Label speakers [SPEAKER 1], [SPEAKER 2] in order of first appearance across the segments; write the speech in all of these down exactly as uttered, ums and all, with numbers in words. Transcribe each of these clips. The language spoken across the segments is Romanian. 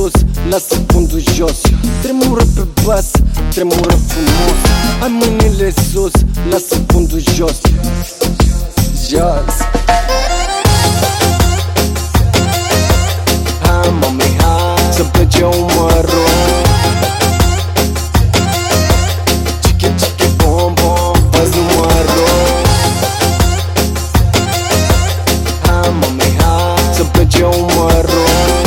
[SPEAKER 1] sus, lasă fundul jos. Tremură pe bas, tremură frumos. Hai mâinile sus, lasă fundul jos. Jos. Hai mami, hai să plece umărul. Chichi, chichi, bom, bom, fă-ți numărul. Hai mami, hai să plece umărul.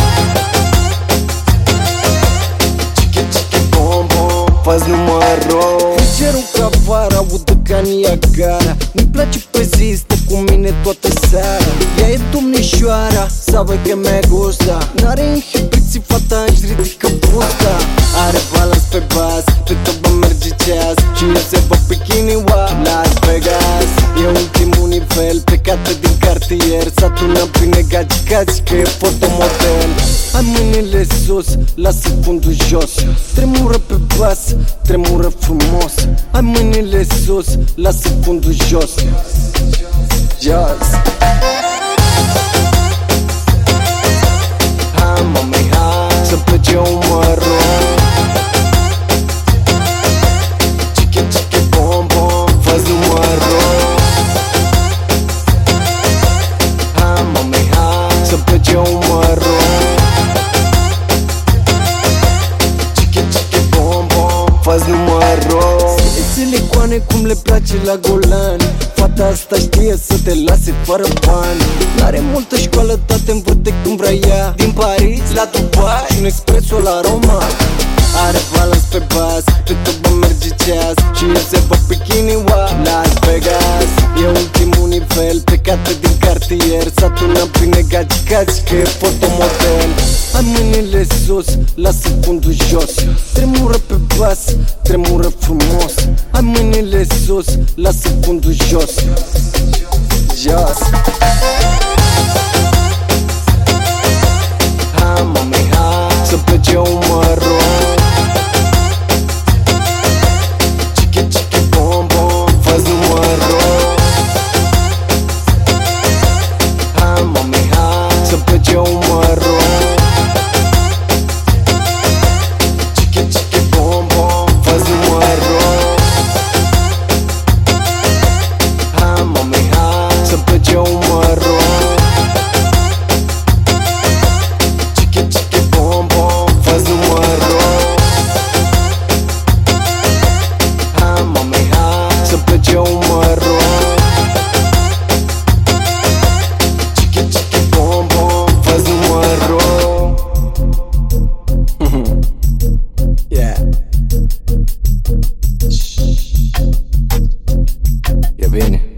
[SPEAKER 1] Chichi, chichi, bom, bom, fă-ți numărul. Cerul ca vara, udă ca Niagara. Nu-mi place pe zi, stă cu mine toată seara. Ea e domnișoara, sabe que me gusta. N-are inhibiții, fata își ridică busta. Are balans pe bas, pe toba merge ceas. Și el se va bikini-wa Las Vegas. E ultimul nivel, plecată din cartier. S-a tunat bine gagicați că e fotomodel. Hai mâinile sus, lasă fundul jos. Tremură pe bas, tremură frumos. Hai mâinile sus, lasă fundul jos. Jos. Hai mami, hai să plece umărul. Chichi, chichi, bom, bom, fă-ți numărul. Hai mami, hai să plece umărul. Chichi, chichi, bom, bom, fă-ți numărul. Silicoane cum le place la Golani. Fata asta știe să te lase fără bani. N-are multă școală, toate învârte cum vrea ea. Din Paris la Dubai și un expreso la Roma. Are balans pe bas, pe toba merge ceas. Și el se va bikini-wa Las Vegas. E ultimul nivel, plecată din cartier. S-a tunat bine gagicați că e fotomodel. Hai mâinile sus, lasă fundul jos. Tremură pe bas, tremură frumos. Hai mâinile sus, lasă fundul jos. Jos. Hai mami, hai să plece umărul. Chichi, chichi, bom, bom, fă-ți numărul. Hai mami, hai să plece umărul. Chichi, chichi, bom, bom, fă-ți numărul. Hai mami, hai să plece umărul. Chichi, chichi, bom, bom, fă-ți numărul. Hai mami, hai să plece umărul. Chichi, chichi, bom, bom, fă-ți numărul. Yeah. E bine.